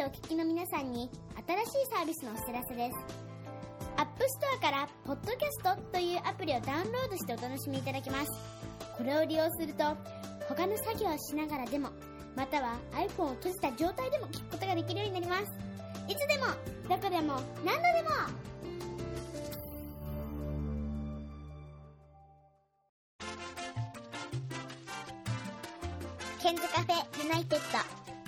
お聞きの皆さんに新しいサービスのお知らせです。アップストアからポッドキャストというアプリをダウンロードしてお楽しみいただけます。これを利用すると他の作業をしながらでも、または iPhone を閉じた状態でも聞くことができるようになります。いつでもどこでも何度でも。ケンズカフェユナイテッド。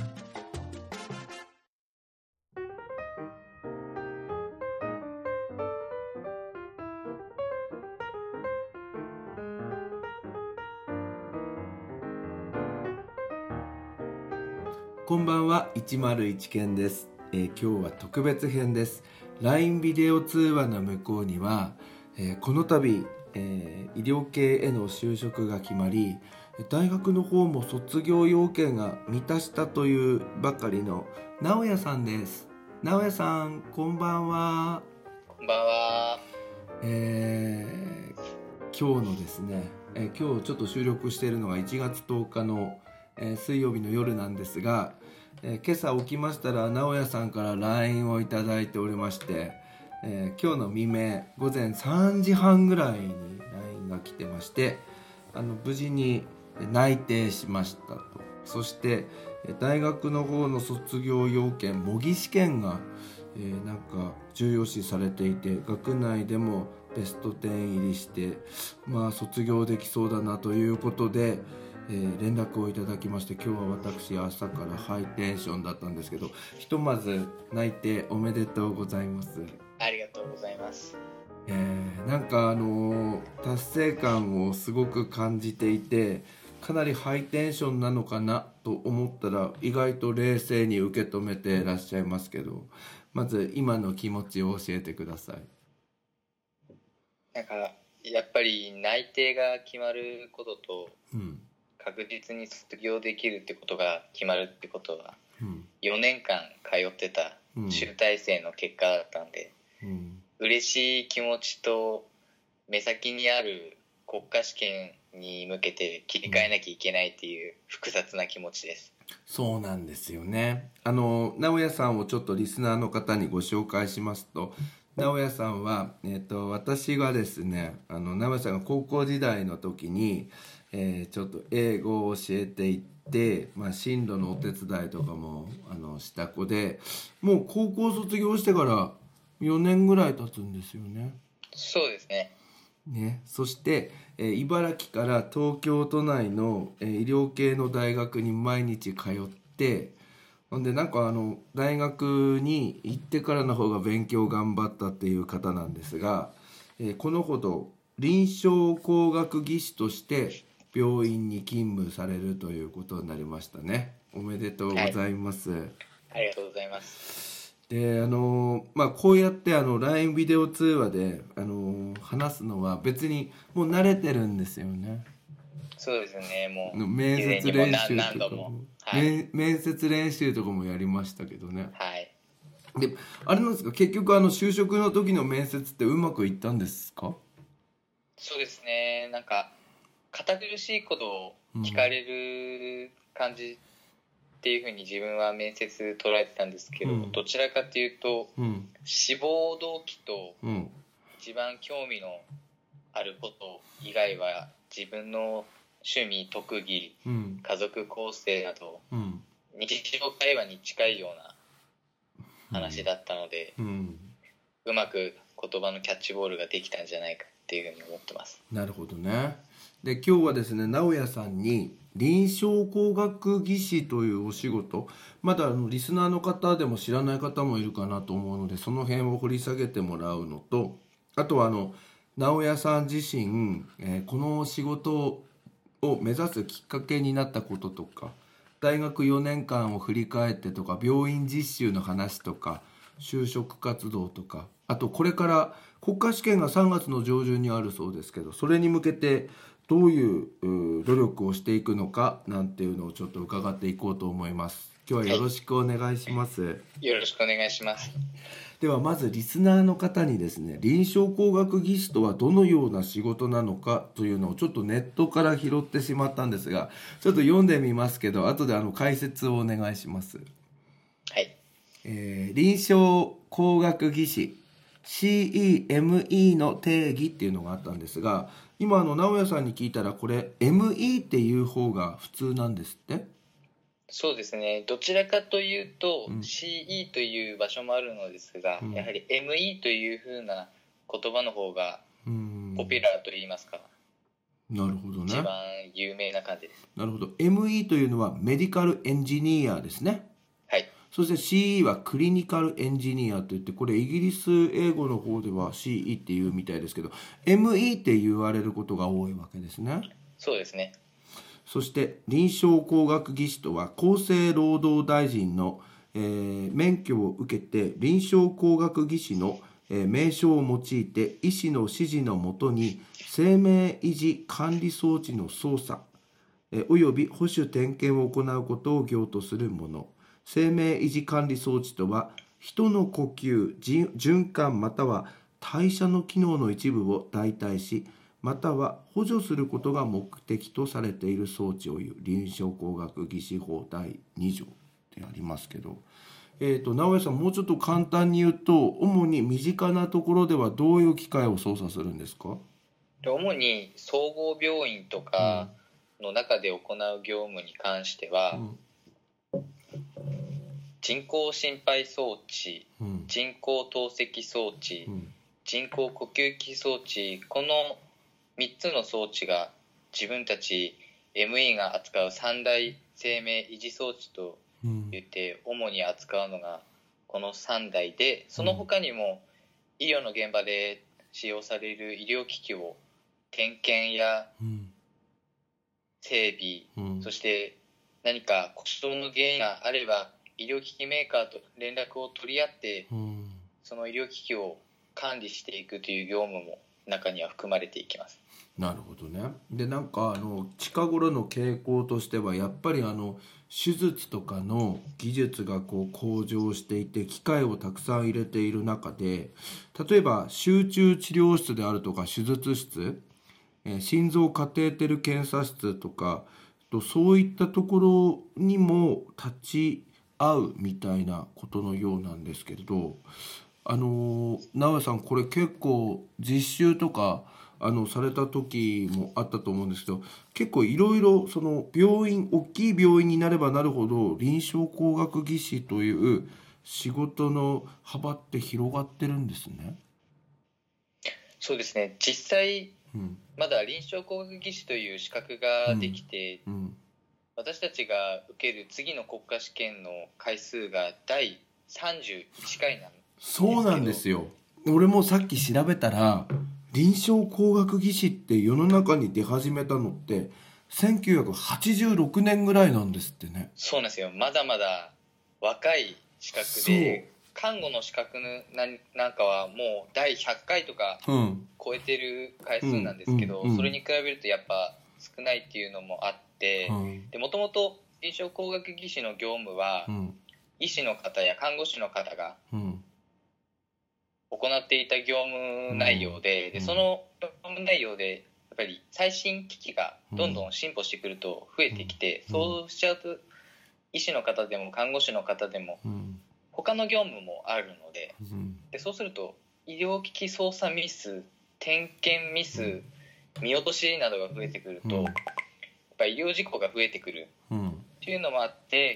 こんばんは、101ケンです。今日は特別編です。 LINE ビデオ通話の向こうには、この度、医療系への就職が決まり、大学の方も卒業要件が満たしたというばかりの直哉さんです。直哉さん、こんばんは。 こんばんは。 今日のですね、今日ちょっと収録しているのが1月10日の水曜日の夜なんですが、今朝起きましたら直哉さんから LINE をいただいておりまして、今日の未明午前3時半ぐらいに LINE が来てまして、無事に内定しましたと。そして大学の方の卒業要件模擬試験が、なんか重要視されていて、学内でもベスト10入りして、卒業できそうだなということで、連絡をいただきまして、今日は私朝からハイテンションだったんですけど、ひとまず内定おめでとうございます。 ありがとうございます。 なんか達成感をすごく感じていて、かなりハイテンションなのかなと思ったら意外と冷静に受け止めていらっしゃいますけど、まず今の気持ちを教えてください。 なんかやっぱり内定が決まることと、確実に卒業できるってことが決まるってことは、4年間通ってた集大成の結果だったんで、嬉しい気持ちと目先にある国家試験に向けて切り替えなきゃいけないっていう複雑な気持ちです。 そうなんですよね。直哉さんをちょっとリスナーの方にご紹介しますと、直哉さんは、私がですね、直哉さんが高校時代の時に、ちょっと英語を教えていって、進路のお手伝いとかもした子で、もう高校卒業してから4年ぐらい経つんですよね。 そうですね。 そして、茨城から東京都内の、医療系の大学に毎日通って、でなんか大学に行ってからの方が勉強頑張ったっていう方なんですが、このほど臨床工学技師として病院に勤務されるということになりましたね。おめでとうございます。 ありがとうございます。 でこうやって LINE ビデオ通話で話すのは別にもう慣れてるんですよね。 そうですね。もう面接練習とかも、面接練習とかもやりましたけどね。であれなんですか、結局就職の時の面接ってうまくいったんですか？ そうですね。なんか堅苦しいことを聞かれる感じっていうふうに自分は面接捉えてたんですけど、どちらかというと、志望動機と一番興味のあること以外は自分の趣味、特技、家族構成など、日常会話に近いような話だったので、うまく言葉のキャッチボールができたんじゃないかっていうふうに思ってます。 なるほどね。で今日はですね、直哉さんに臨床工学技師というお仕事、まだリスナーの方でも知らない方もいるかなと思うので、その辺を掘り下げてもらうのと、あとは直哉さん自身、この仕事を目指すきっかけになったこととか、大学4年間を振り返ってとか、病院実習の話とか、就職活動とか、あとこれから国家試験が3月の上旬にあるそうですけど、それに向けてどういう努力をしていくのかなんていうのをちょっと伺っていこうと思います。今日はよろしくお願いします。 よろしくお願いします。 ではまずリスナーの方にですね、臨床工学技師とはどのような仕事なのかというのをちょっとネットから拾ってしまったんですが、ちょっと読んでみますけど、後で解説をお願いします。 はい。 臨床工学技師 CEME の定義っていうのがあったんですが、今直哉さんに聞いたらこれ ME っていう方が普通なんですって？ そうですね、どちらかというと、 うん CE という場所もあるのですが、 うんやはり ME というふうな言葉の方がうんポピュラーといいますか、 なるほどね。 一番有名な感じです。 なるほど。ME というのはメディカルエンジニアですね。 はい、 そして CE はクリニカルエンジニアといって、これイギリス英語の方では CE っていうみたいですけど、ME って言われることが多いわけですね。 そうですね。 そして臨床工学技士とは厚生労働大臣の、免許を受けて臨床工学技士の、名称を用いて医師の指示のもとに生命維持管理装置の操作、および保守点検を行うことを業とするもの。生命維持管理装置とは人の呼吸、循環または代謝の機能の一部を代替し、または補助することが目的とされている装置を言う臨床工学技士法第2条ってありますけど、直江さん、もうちょっと簡単に言うと、主に身近なところではどういう機械を操作するんですか？ 主に総合病院とかの中で行う業務に関しては、人工心肺装置、人工透析装置、人工呼吸器装置、この3つの装置が自分たち ME が扱う三大生命維持装置と言って主に扱うのがこの3台で、その他にも医療の現場で使用される医療機器を点検や整備、そして何か故障の原因があれば医療機器メーカーと連絡を取り合ってその医療機器を管理していくという業務も中には含まれていきます。 なるほどね。でなんか近頃の傾向としてはやっぱり手術とかの技術が向上していて機械をたくさん入れている中で、例えば集中治療室であるとか手術室、心臓カテーテル検査室とかそういったところにも立ち会うみたいなことのようなんですけれど、直江さん、これ結構実習とかされた時もあったと思うんですけど、結構いろいろその大きい病院になればなるほど臨床工学技士という仕事の幅って広がってるんですね。 そうですね、実際、まだ臨床工学技士という資格ができて、私たちが受ける次の国家試験の回数が第31回なんですけど。 そうなんですよ。俺もさっき調べたら臨床工学技士って世の中に出始めたのって1986年ぐらいなんですってね。 そうなんですよ。まだまだ若い資格で、看護の資格なんかはもう第100回とか超えてる回数なんですけど、それに比べるとやっぱ少ないっていうのもあって、でもともと臨床工学技士の業務は、医師の方や看護師の方が行っていた業務内容で、その業務内容でやっぱり最新機器がどんどん進歩してくると増えてきて、そうしちゃうと医師の方でも看護師の方でも他の業務もあるので、そうすると医療機器操作ミス、点検ミス、見落としなどが増えてくると、やっぱり医療事故が増えてくるというのもあって、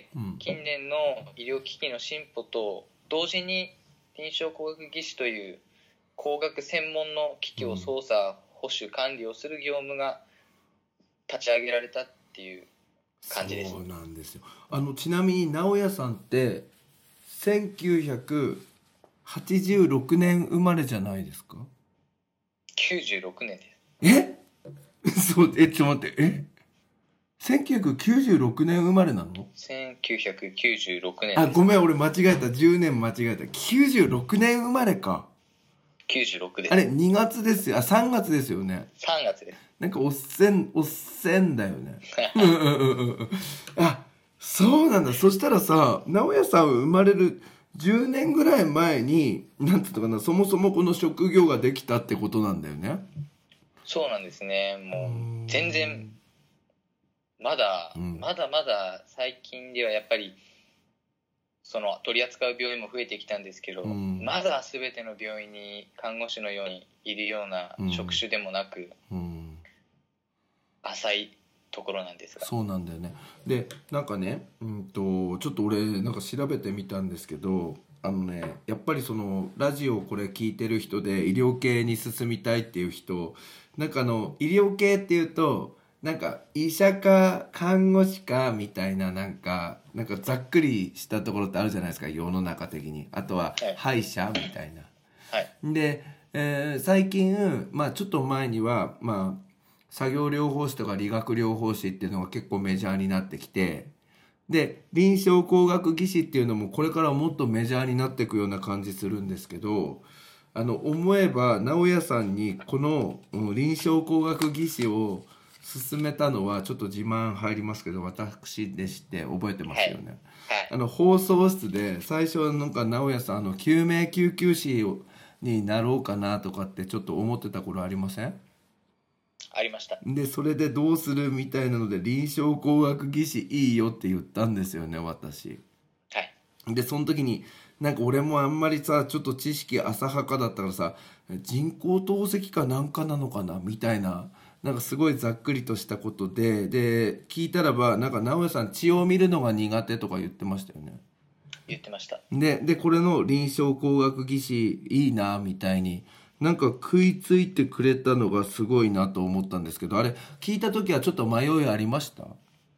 近年の医療機器の進歩と同時に臨床工学技士という工学専門の機器を操作、保守管理をする業務が立ち上げられたっていう感じです。 そうなんですよ。ちなみに直哉さんって1986年生まれじゃないですか ？96年です。 ちょっと待って、1996年生まれなの ？1996年です。 ごめん、俺間違えた。10年間違えた。96年生まれか。 96です。 あれ2月ですよ。3月ですよね。 3月です。 なんかおっせんだよね。そうなんだ。そしたらさ、直哉さん生まれる10年ぐらい前になんていうのかな、そもそもこの職業ができたってことなんだよね。 そうなんですね。もう全然まだまだ最近ではやっぱりその取り扱う病院も増えてきたんですけど、まだ全ての病院に看護師のようにいるような職種でもなく、浅いところなんですが。 そうなんだよね。でなんかね、ちょっと俺なんか調べてみたんですけど、やっぱりそのラジオこれ聞いてる人で医療系に進みたいっていう人、なんか医療系っていうとなんか医者か看護師かみたいななんかざっくりしたところってあるじゃないですか、世の中的に。あとは歯医者みたいな、 はい、 で、最近ちょっと前には作業療法士とか理学療法士っていうのが結構メジャーになってきて、で臨床工学技師っていうのもこれからもっとメジャーになっていくような感じするんですけど、思えば直哉さんにこの臨床工学技師を勧めたのはちょっと自慢入りますけど私でして覚えてますよね、はい、放送室で最初なんか直哉さん救命救急士になろうかなとかってちょっと思ってた頃ありません？ ありました。 でそれでどうするみたいなので臨床工学技師いいよって言ったんですよね、私。 はい。 でその時になんか俺もあんまりさちょっと知識浅はかだったからさ、人工透析かなんかなのかなみたいな、なんかすごいざっくりとしたことで聞いたらばなんか直哉さん血を見るのが苦手とか言ってましたよね。 言ってました。 でこれの臨床工学技師いいなみたいになんか食いついてくれたのがすごいなと思ったんですけど、あれ聞いた時はちょっと迷いありました？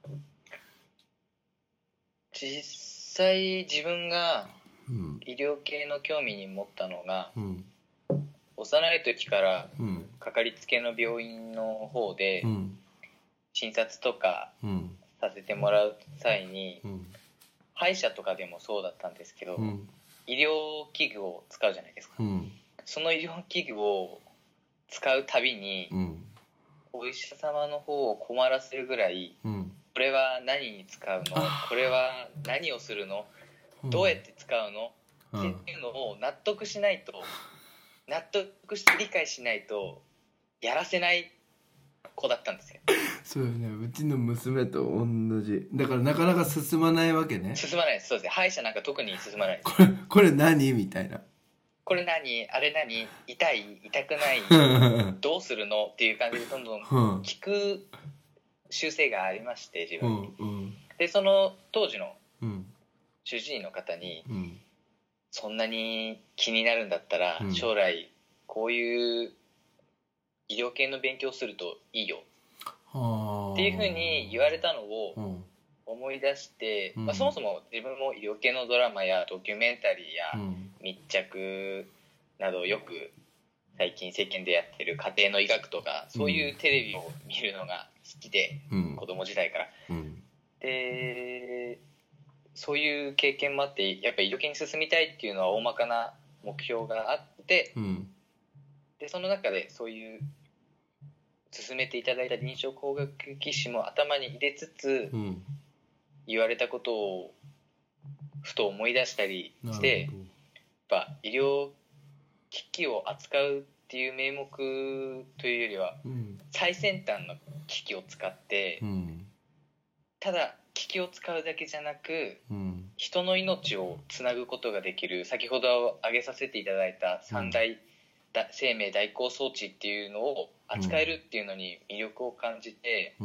実際自分が医療系の興味に持ったのが、幼い時からかかりつけの病院の方で診察とかさせてもらう際に、歯医者とかでもそうだったんですけど、医療器具を使うじゃないですか、その医療器具を使うたびに、お医者様の方を困らせるぐらい、これは何に使うの、これは何をするの、どうやって使うの、っていうのを納得して理解しないとやらせない子だったんですよ。 そうよね、うちの娘と同じだからなかなか進まないわけね。 進まないです。そうですね、歯医者なんか特に進まないです。 これ何みたいな、 これ何、あれ何、痛い、痛くないどうするのっていう感じでどんどん聞く習性がありまして自分に、でその当時の主治医の方に、そんなに気になるんだったら、将来こういう医療系の勉強するといいよっていうふうに言われたのを思い出して、そもそも自分も医療系のドラマやドキュメンタリーや密着などよく最近世間でやってる家庭の医学とかそういうテレビを見るのが好きで、子供時代から、でそういう経験もあってやっぱり医療系に進みたいっていうのは大まかな目標があって、でその中でそういう進めていただいた臨床工学技師も頭に入れつつ、言われたことをふと思い出したりして、やっぱ医療機器を扱うっていう名目というよりは、最先端の機器を使って、ただ機器を使うだけじゃなく、人の命をつなぐことができる、先ほど挙げさせていただいた三大生命代行装置っていうのを扱えるっていうのに魅力を感じて、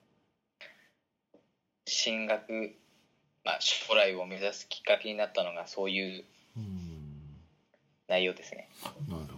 進学、将来を目指すきっかけになったのがそういう内容ですね。 なるほどな。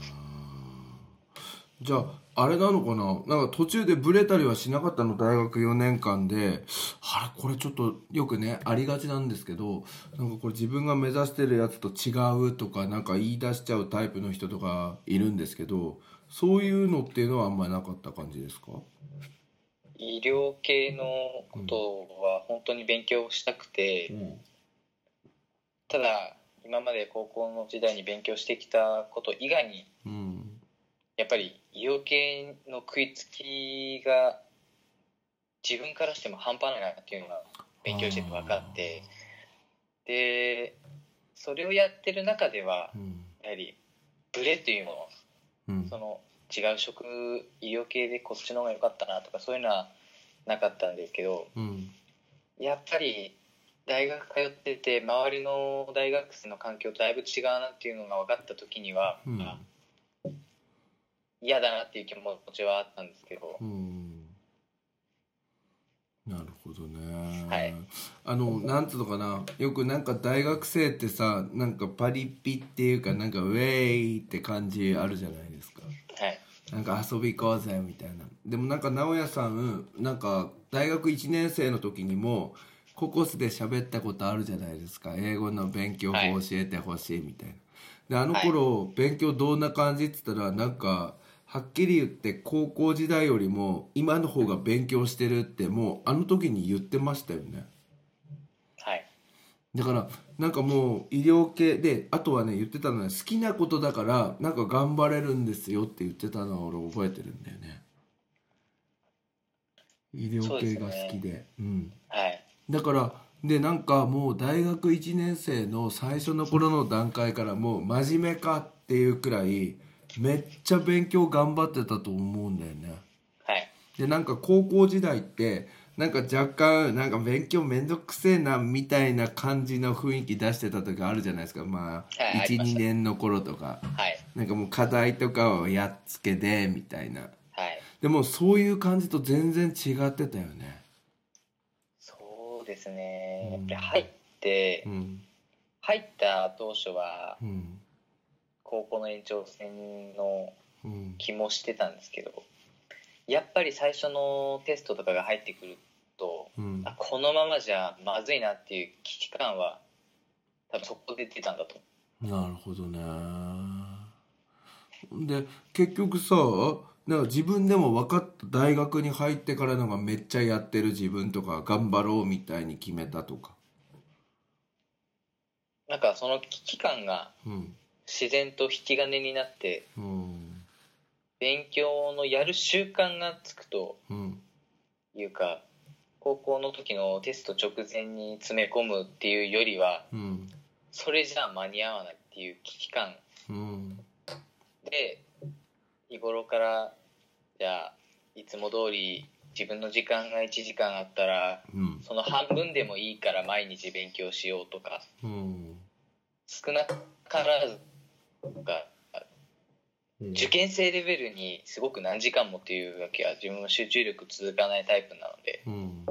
じゃああれなのかな、なんか途中でブレたりはしなかったの？大学4年間でこれちょっとよくねありがちなんですけど、なんかこれ自分が目指してるやつと違うとかなんか言い出しちゃうタイプの人とかいるんですけど、そういうのっていうのはあんまりなかった感じですか？ 医療系のことは本当に勉強したくて、ただ今まで高校の時代に勉強してきたこと以外に、やっぱり医療系の食いつきが自分からしても半端ないなっていうのが勉強してて分かって、でそれをやってる中では、やはりブレというもの、その違う医療系でこっちの方が良かったなとかそういうのはなかったんですけど、やっぱり大学通ってて周りの大学生の環境とだいぶ違うなっていうのが分かった時には、嫌だなっていう気持ちはあったんですけど、 なるほどね。 はい、 なんつうのかな、よくなんか大学生ってさ、なんかパリピっていうかなんかウェイって感じあるじゃないですか。 はい、 なんか遊び行こうぜみたいな。でもなんか直哉さん、なんか大学1年生の時にもココスで喋ったことあるじゃないですか。英語の勉強法教えてほしいみたいな。であの頃、勉強どんな感じって言ったら、なんかはっきり言って高校時代よりも今の方が勉強してるってもうあの時に言ってましたよね。 はい。 だからなんかもう医療系で、あとはね言ってたのは好きなことだからなんか頑張れるんですよって言ってたのを俺覚えてるんだよね。医療系が好きで、 はい。 だからでなんかもう大学1年生の最初の頃の段階からもう真面目かっていうくらいめっちゃ勉強頑張ってたと思うんだよね。 はい。 でなんか高校時代ってなんか若干なんか勉強めんどくせえなみたいな感じの雰囲気出してた時あるじゃないですか。まあ、 はい、 12年の頃とか、 はい、 なんかもう課題とかをやっつけでみたいな。 はい。 でもそういう感じと全然違ってたよね。 そうですね。やっぱり入った当初は、高校の延長戦の気もしてたんですけど、やっぱり最初のテストとかが入ってくると、このままじゃまずいなっていう危機感は多分そこで出たんだと。 なるほどね。で結局さ、なんか自分でも分かった大学に入ってからのがめっちゃやってる自分とか頑張ろうみたいに決めたとか。 なんかその危機感が自然と引き金になって、勉強のやる習慣がつくというか、高校の時のテスト直前に詰め込むっていうよりは、それじゃ間に合わないっていう危機感で、日頃からじゃあいつも通り自分の時間が1時間あったら、その半分でもいいから毎日勉強しようとか、少なからずとか受験生レベルにすごく何時間もっていうわけは自分の集中力続かないタイプなので、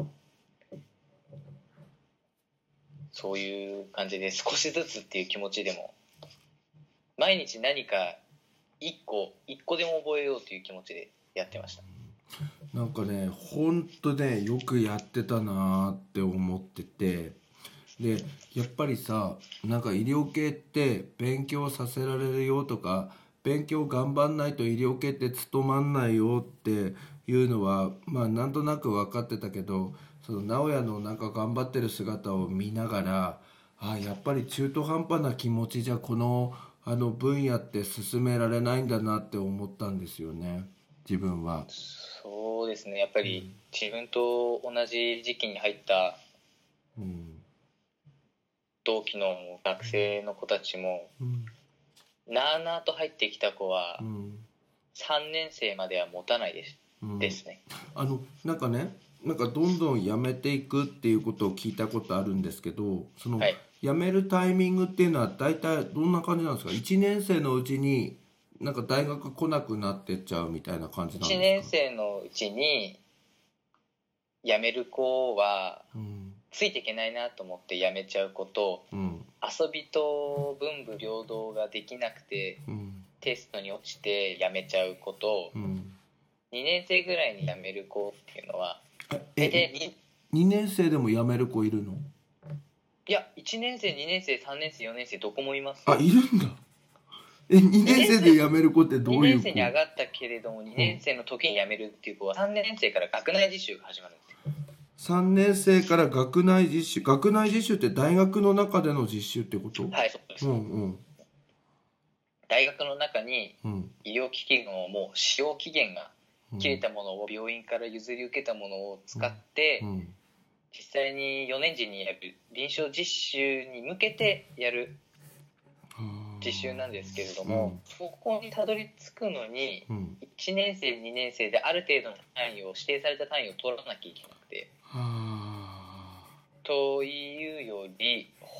そういう感じで少しずつっていう気持ちでも毎日何か一個でも覚えようという気持ちでやってました。 なんかねほんとねよくやってたなって思ってて、でやっぱりさ、なんか医療系って勉強させられるよとか、勉強頑張んないと医療系って務まんないよっていうのはまあなんとなく分かってたけど、その直哉のなんか頑張ってる姿を見ながら、やっぱり中途半端な気持ちじゃこの分野って進められないんだなって思ったんですよね、自分は。 そうですね、やっぱり自分と同じ時期に入った同期の学生の子たちも、なあなあと入ってきた子は3年生までは持たないですね。 なんかね、なんかどんどん辞めていくっていうことを聞いたことあるんですけど、その、辞めるタイミングっていうのは大体どんな感じなんですか？ 1 年生のうちになんか大学来なくなってっちゃうみたいな感じなんですか？ 1年生のうちに辞める子は、ついていけないなと思って辞めちゃう子と、遊びと文武両道ができなくて、テストに落ちて辞めちゃう子と、2年生ぐらいに辞める子っていうのは 2年生でも辞める子いるの？ いや、1年生、2年生、3年生、4年生どこもいます。 いるんだ。2年生で辞める子ってどういう子？2 年生に上がったけれども2年生の時に辞めるっていう子は3年生から学内実習が始まるんですよ。 3年生から学内実習って大学の中での実習ってこと？ はい、そうです、大学の中に医療機器のもう使用期限が切れたものを病院から譲り受けたものを使って、実際に4年時にやる臨床実習に向けてやる実習なんですけれども、そこにたどり着くのに1年生2年生である程度の単位を指定された単位を取らなきゃいけなくて、というよ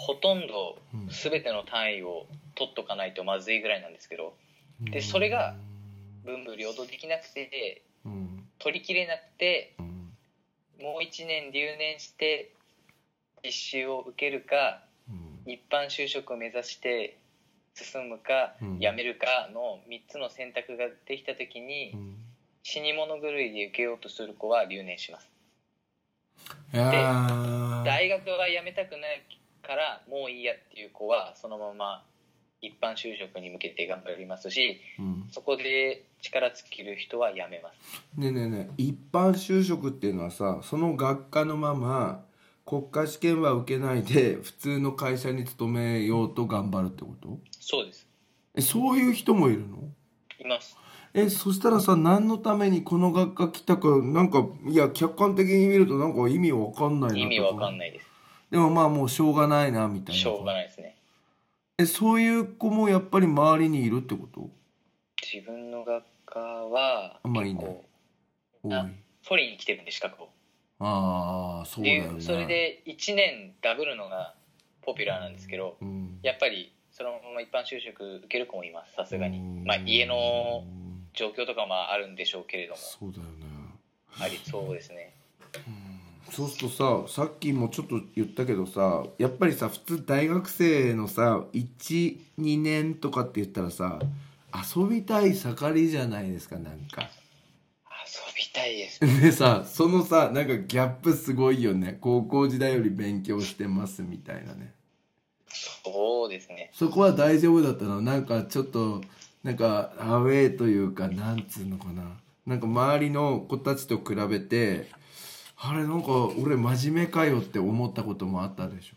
ほとんど全ての単位を取っとかないとまずいぐらいなんですけど、でそれが文武両道できなくて、取りきれなくて、もう1年留年して実習を受けるか、一般就職を目指して進むか、辞めるかの3つの選択ができた時に、死に物狂いで受けようとする子は留年します。で大学は辞めたくないからもういいやっていう子はそのまま一般就職に向けて頑張りますし、そこで力尽きる人は辞めます。 ねえねえねえ、一般就職っていうのはさ、その学科のまま国家試験は受けないで普通の会社に勤めようと頑張るってこと？ そうです。 そういう人もいるの？ います。 そしたらさ、何のためにこの学科来たか、なんかいや客観的に見るとなんか意味わかんないなとか。 意味わかんないです。 でもまあもうしょうがないなみたいな。 しょうがないですね。 そういう子もやっぱり周りにいるってこと？ 自分の学科はまあいいね。 取りに来てるんで資格を。 ああ、そうだよね。 それで1年ダブるのがポピュラーなんですけど、やっぱりそのまま一般就職受ける子もいます。さすがに。まあ家の状況とかもあるんでしょうけれども。 そうだよね。 ありそうですね。 そうするとさ、さっきもちょっと言ったけどさ、やっぱりさ、普通大学生のさ 1,2 年とかって言ったらさ、遊びたい盛りじゃないですか。なんか遊びたいですでさ、そのさ、なんかギャップすごいよね。高校時代より勉強してますみたいなね。 そうですね。 そこは大丈夫だったの？なんかちょっとなんかアウェーというか、なんつうのかな、なんか周りの子たちと比べて、あれなんか俺真面目かよって思ったこともあったでし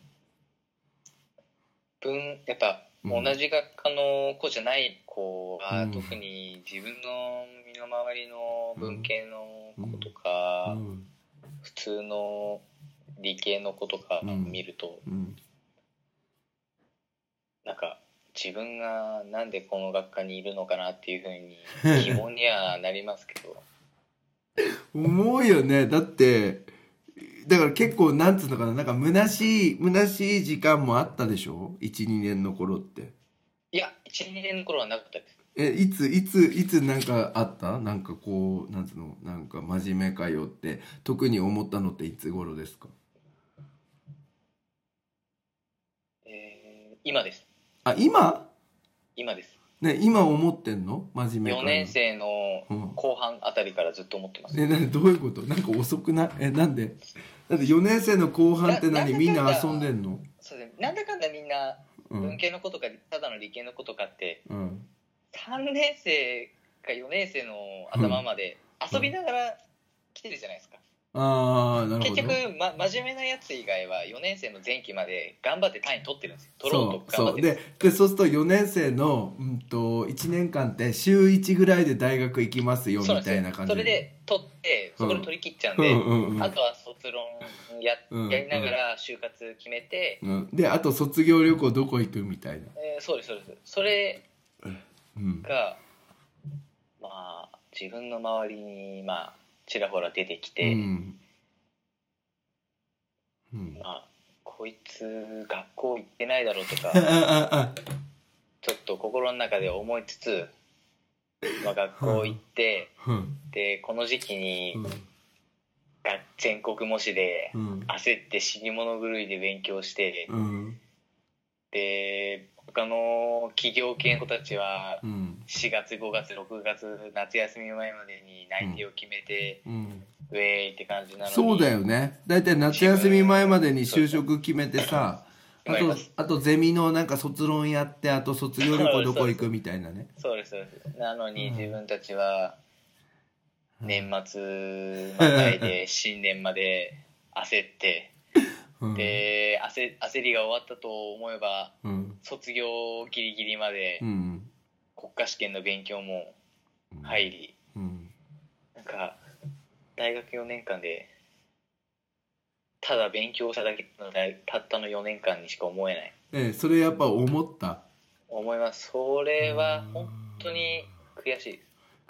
ょ？ やっぱ同じ学科の子じゃない子は、特に自分の身の回りの文系の子とか、普通の理系の子とか見ると、なんか自分がなんでこの学科にいるのかなっていうふうに疑問にはなりますけど思うよね。だってだから結構なんつうのかな、なんか虚しい時間もあったでしょ？ 1,2 年の頃って。 いや 1,2 年の頃はなかったです。 いつなんかあった？なんかこうなんつうの、なんか真面目かよって特に思ったのっていつ頃ですか？ 今です。 今ですね。今思ってんの？真面目かよ。 4年生の後半あたりからずっと思ってます。 どういうこと？なんか遅くない？なんで4年生の後半って何？みんな遊んでんの？ そうです。なんだかんだみんな文系の子とかただの理系の子とかって、3年生か4年生の頭まで遊びながら来てるじゃないですか。 なるほど。 結局、真面目なやつ以外は4年生の前期まで頑張って単位取ってるんですよ。取ろうと頑張ってるんです。 でそうすると4年生の、1年間って週1ぐらいで大学行きますよみたいな感じで。 それで取ってそこで取り切っちゃうんで、あとは卒論やりながら就活決めて、 であと卒業旅行どこ行くみたいな。 そうです。それが、まあ自分の周りにちらほら出てきて、まあこいつ学校行ってないだろうとかちょっと心の中で思いつつ、学校行って、でこの時期に、全国模試で焦って死に物狂いで勉強して、で他の企業系の子たちは4月5月6月夏休み前までに内定を決めて、ウェーイって感じなのに。 そうだよね。だいたい夏休み前までに就職決めてさ、あとゼミのなんか卒論やって、あと卒業旅行どこ行くみたいなね。 そうです。なのに自分たちは年末またいで新年まで焦ってで焦りが終わったと思えば、卒業ギリギリまで国家試験の勉強も入り、なんか大学4年間でただ勉強しただけのたったの4年間にしか思えない。 それやっぱ思います。 それは本当に悔しいです。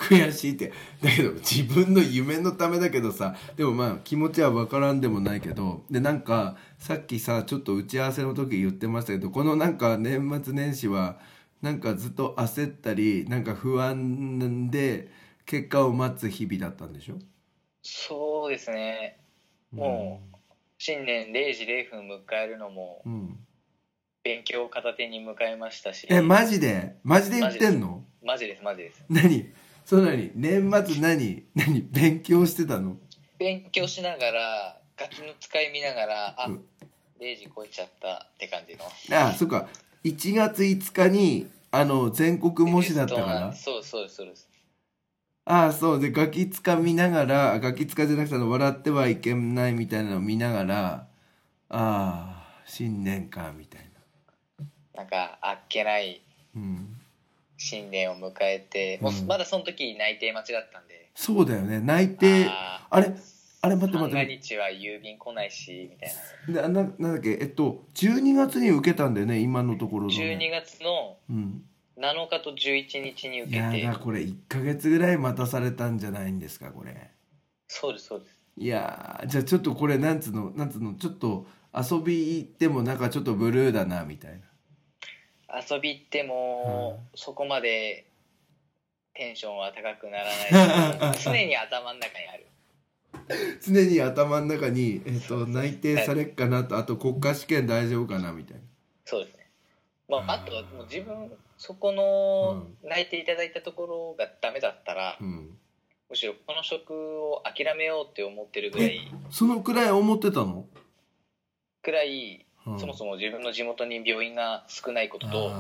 悔しいって。だけど自分の夢のためだけどさ、でもまあ気持ちは分からんでもないけど、でなんかさっきさちょっと打ち合わせの時言ってましたけど、このなんか年末年始はなんかずっと焦ったりなんか不安で結果を待つ日々だったんでしょ？ そうですね。もう新年0時0分迎えるのも勉強を片手に迎えましたし。 マジで言ってんの？ マジです。 何年末何勉強してたの？ 勉強しながらガキの使い見ながら0時超えちゃったって感じの。 そっか、1月5日に全国模試だったから。 そうですそうでガキ使見ながら、ガキ使じゃなくて笑ってはいけないみたいなのを見ながら、新年かみたいな。なんかあっけない新年を迎えて、もうまだその時内定待ちだったんで。 そうだよね、内定。あれ待って三が日は郵便来ないしみたいな。 なんだっけ、12月に受けたんだよね、今のところの、ね、 12月の7日と11日に受けて。 いやこれ1ヶ月ぐらい待たされたんじゃないんですかこれ。 そうです。 いやじゃあちょっとこれなんつうのちょっと遊び行ってもなんかちょっとブルーだなみたいな。遊び行っても、そこまでテンションは高くならないし常に頭の中にある。 常に頭の中に、内定されっかなと、あと国家試験大丈夫かなみたいな。 そうですね。あとはもう自分そこの内定いただいたところがダメだったら、むしろこの職を諦めようって思ってるぐらい。 そのくらい思ってたの？ くらい、そもそも自分の地元に病院が少ないことと、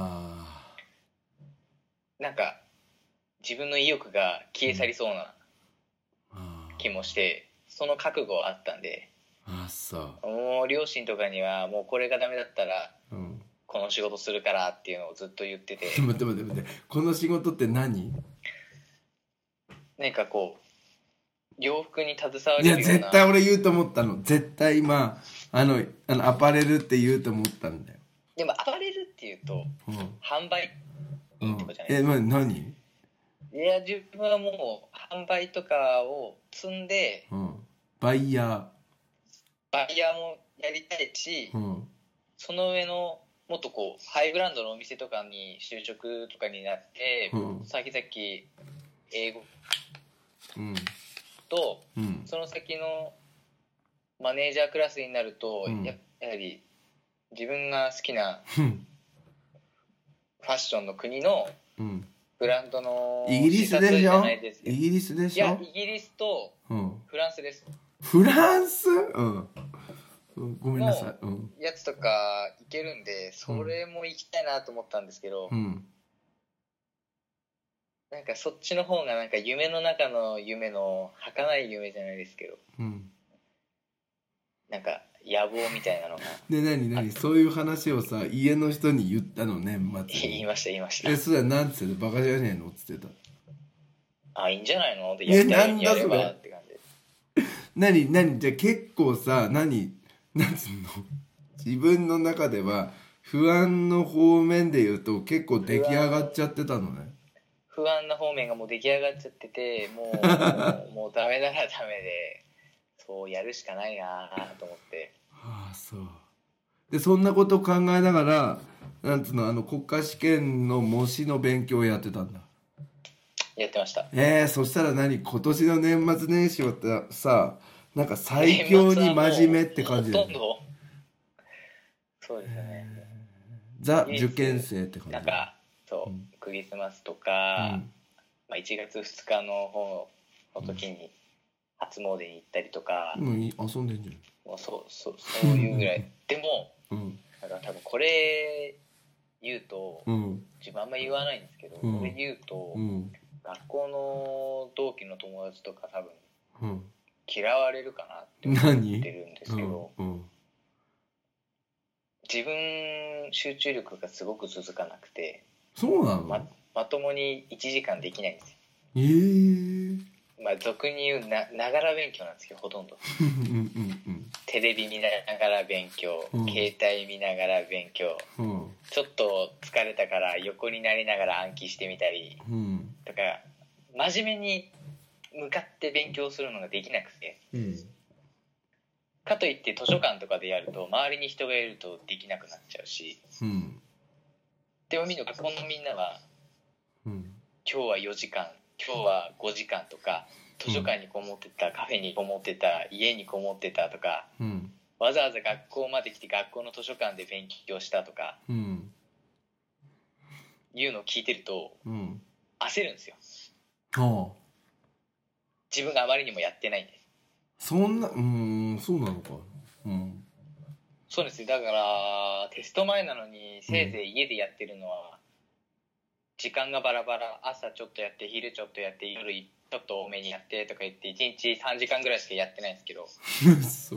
なんか自分の意欲が消え去りそうな気もして、その覚悟はあったんで。もう両親とかにはもうこれがダメだったら、この仕事するからっていうのをずっと言ってて。 待ってこの仕事って何？ なんかこう洋服に携わるような。 いや絶対俺言うと思ったの。絶対今アパレルって言うと思ったんだよ。 でもアパレルっていうと、販売いいとこじゃないですか。 何？ いや自分はもう販売とかを積んで、 バイヤーもやりたいし、その上のもっとこうハイブランドのお店とかに就職とかになって、先々英語と、その先のマネージャークラスになると、やはり自分が好きなファッションの国のブランドのイギリスでしょ？ イギリスでしょ？いやイギリスとフランスです。 フランス？ごめんなさい。やつとか行けるんで、それも行きたいなと思ったんですけど、なんかそっちの方がなんか夢の中の夢の儚い夢じゃないですけど、なんか野望みたいなのが。 で何そういう話をさ家の人に言ったの？年末に言いました。 それはなんつってバカじゃねえのっつってた。 いいんじゃないのってやりたいにやればって感じで。 何じゃあ結構さなんつうの自分の中では不安の方面で言うと結構出来上がっちゃってたのね。 不安な方面がもう出来上がっちゃってて、もうダメならダメで、そうやるしかないなと思って。 そうでそんなことを考えながらなんつうの国家試験の模試の勉強をやってたんだ。 やってました。 そしたら今年の年末年始はさなんか最強に真面目って感じだよね。 そうですよね。 ザ受験生って感じ。 なんかクリスマスとか、1月2日の方の時に初詣に行ったりとか、 遊んでんじゃん。 もうそういうぐらいでも、だから多分これ言うと、自分あんま言わないんですけど、これ言うと、学校の同期の友達とか多分、嫌われるかなって思ってるんですけど、自分集中力がすごく続かなくて。 そうなの？ まともに1時間できないんですよ。俗に言うながら勉強なんですけど、ほとんどテレビ見ながら勉強、携帯見ながら勉強、ちょっと疲れたから横になりながら暗記してみたり、とか真面目に向かって勉強するのができなくて、かといって図書館とかでやると周りに人がいるとできなくなっちゃうし、でも学校のみんなは、今日は4時間今日は5時間とか図書館にこもってた、カフェにこもってた、家にこもってたとか、わざわざ学校まで来て学校の図書館で勉強したとか、いうのを聞いてると、焦るんですよ。自分があまりにもやってないんで。そうなのか。そうです。だからテスト前なのにせいぜい家でやってるのは、時間がバラバラ、朝ちょっとやって昼ちょっとやって夜ちょっと多めにやってとか言って1日3時間ぐらいしかやってないんですけどそう、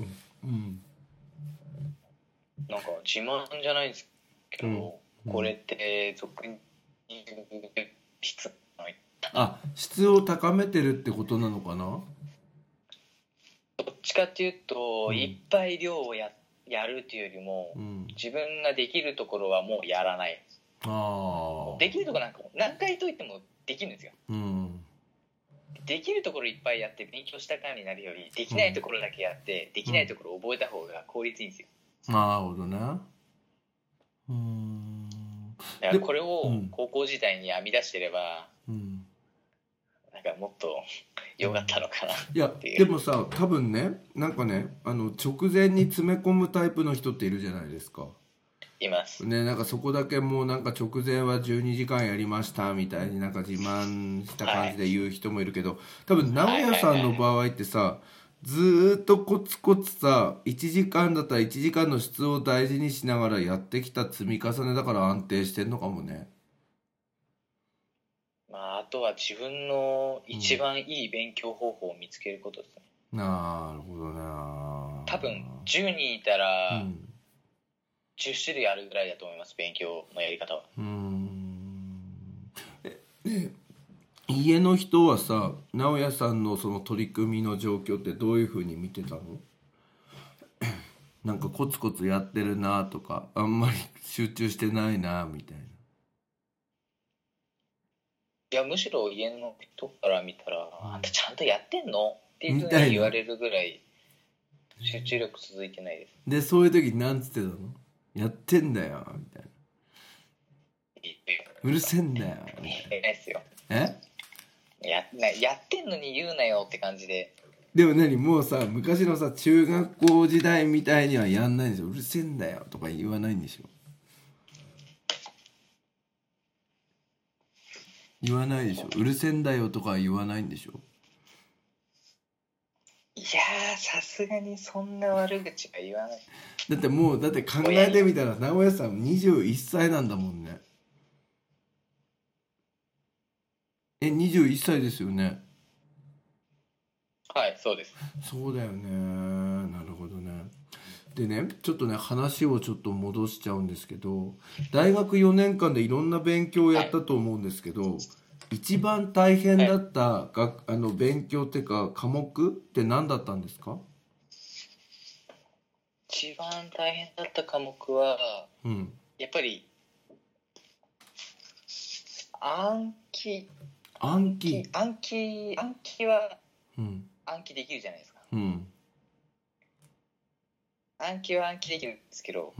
なんか自慢じゃないんですけど、これって俗に質を高めてるってことなのかな。 どっちかっていうと、いっぱい量をやるっていうよりも、自分ができるところはもうやらない。できるところなんか何回といってもできるんですよ、できるところいっぱいやって勉強した感になるより、できないところだけやって、できないところを覚えた方が効率いいんですよ。 なるほどね。 だからこれを高校時代に編み出してれば、なんかもっと良かったのかなっていう。 いやでもさ、多分ね、なんかね、直前に詰め込むタイプの人っているじゃないですか。 いますね。なんかそこだけもうなんか直前は12時間やりましたみたいになんか自慢した感じで言う人もいるけど、多分直哉さんの場合ってさ、ずーっとコツコツさ、1時間だったら1時間の質を大事にしながらやってきた積み重ねだから安定してんのかもね。 あとは自分の一番いい勉強方法を見つけることですね。 なるほどな。 多分10人いたら、10種類あるぐらいだと思います、勉強のやり方は。 家の人はさ、直哉さんのその取り組みの状況ってどういうふうに見てたの？なんかコツコツやってるなとか、あんまり集中してないなみたいな。 いや、むしろ家の人から見たら、あんたちゃんとやってんのっていうふうに言われるぐらい集中力続いてないです。 で、そういう時なんつってたの？やってんだよみたいな。うるせえんだよみたいな。 ないですよ。やってんのに言うなよって感じで。 でももうさ、昔のさ、中学校時代みたいにはやんないんでしょ。うるせえんだよとか言わないんでしょ。言わないでしょ。うるせえんだよとか言わないんでしょ。 いやー、さすがにそんな悪口は言わない。 だって考えてみたら直哉さん21歳なんだもんね。21歳ですよね。 はい、そうです。 そうだよね。なるほどね。でね、ちょっとね、話をちょっと戻しちゃうんですけど、大学4年間でいろんな勉強をやったと思うんですけど、一番大変だった、勉強っていうか科目って何だったんですか？ 一番大変だった科目は、やっぱり暗記は暗記できるじゃないですか。暗記は暗記できるんですけど、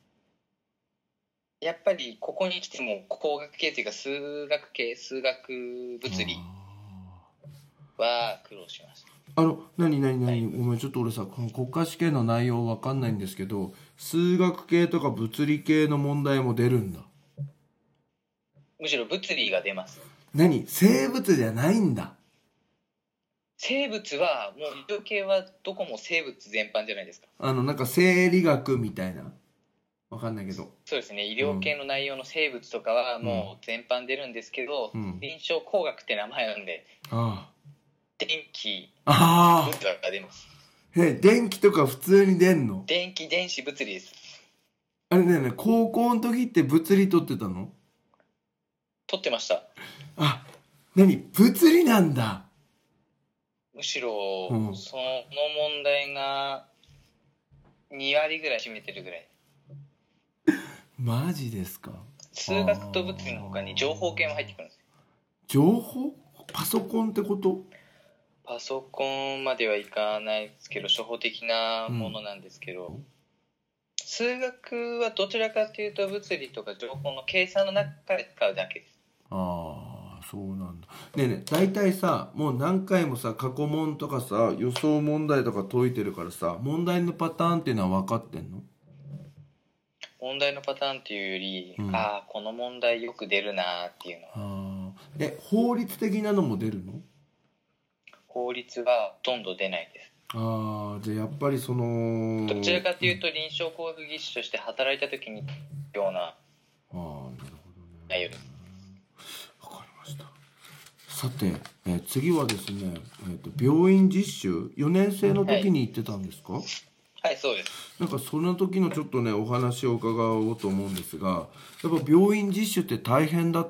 やっぱりここに来ても工学系というか数学物理は苦労しました。 何、ごめん、ちょっと俺さ、この国家試験の内容わかんないんですけど、数学系とか物理系の問題も出るんだ。 むしろ物理が出ます。 生物じゃないんだ。 生物はもう医療系はどこも生物全般じゃないですか。 なんか生理学みたいな、わかんないけど。 そうですね。医療系の内容の生物とかはもう全般出るんですけど、臨床工学って名前なんで、電気、物理が出ます。 電気とか普通に出んの？ 電気、電子、物理です。 あれね、高校の時って物理取ってたの？ 取ってました。 物理なんだ。 むしろ、その問題が2割ぐらい占めてるぐらい。 マジですか？ 数学と物理の他に情報系も入ってくるんですよ。 情報？ パソコンってこと？ パソコンまではいかないですけど、初歩的なものなんですけど、数学はどちらかというと物理とか情報の計算の中で使うだけです。 ああ、そうなんだ。ねえねえ、大体さ、もう何回もさ、過去問とかさ、予想問題とか解いてるからさ、問題のパターンっていうのは分かってんの？ 問題のパターンっていうより、 うんああ、この問題よく出るなっていうのは。 法律的なのも出るの？ 法律はほとんど出ないです。 ああ、じゃあやっぱりそのどちらかというと臨床工学技師として働いた時にようななるほどね。 内容です。 わかりました。さて、次はですね、病院実習4年生の時に行ってたんですか？ はい、そうです。 なんかその時のちょっとねお話を伺おうと思うんですが、やっぱ病院実習って大変だった？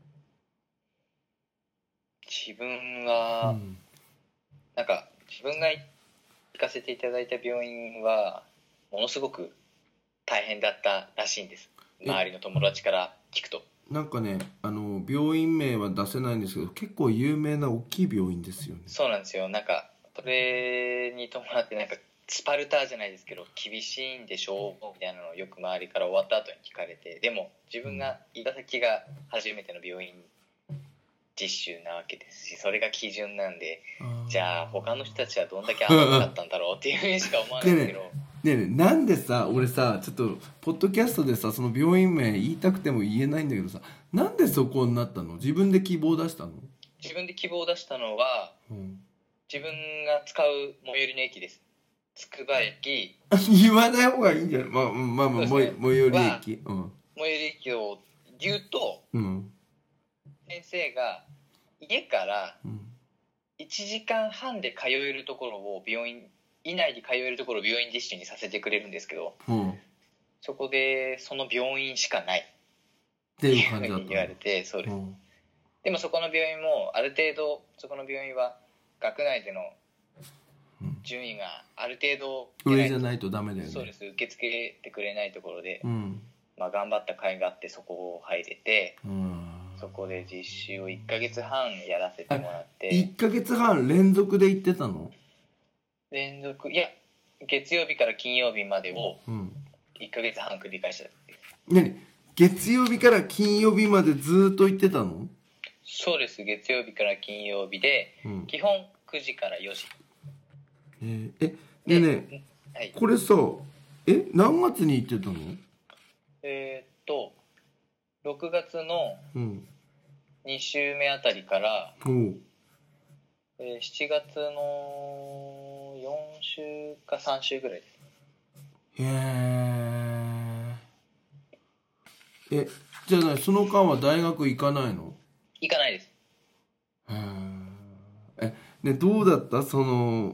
自分は、なんか自分が行かせていただいた病院はものすごく大変だったらしいんです。周りの友達から聞くと。 なんかね、病院名は出せないんですけど、結構有名な大きい病院ですよね。 そうなんですよ。なんかそれに伴ってなんかスパルタじゃないですけど厳しいんでしょうみたいなのをよく周りから終わった後に聞かれて、でも自分が行った先が初めての病院実習なわけですし、それが基準なんで、じゃあ他の人たちはどんだけ甘かったんだろうっていうふうにしか思わないんですけど。 ねえねえ、なんでさ、俺さ、ちょっとポッドキャストでさ、その病院名言いたくても言えないんだけどさ、なんでそこになったの？自分で希望出したの？ 自分で希望を出したのは、自分が使う最寄りの駅です。つくば駅。 言わない方がいいんじゃない？まあ、最寄り駅。 最寄り駅を言うと、先生が家から1時間半で通えるところを病院以内で通えるところを病院実習にさせてくれるんですけど、そこでその病院しかないっていうふうに言われて、そうです。でもそこの病院もある程度、そこの病院は学内での順位がある程度上じゃないとダメだよね。 そうです。受け付けてくれないところで、頑張った甲斐があってそこを入れて、そこで実習を1ヶ月半やらせてもらって。 1ヶ月半連続で行ってたの？ 連続、いや、月曜日から金曜日までを1ヶ月半繰り返した。 何？月曜日から金曜日までずっと行ってたの？ そうです。月曜日から金曜日で、基本9時から4時。 ね、これさ、何月に行ってたの ？6月の2週目あたりから、7月の4週か3週ぐらいです。 じゃあその間は大学行かないの？ 行かないです。 どうだった？その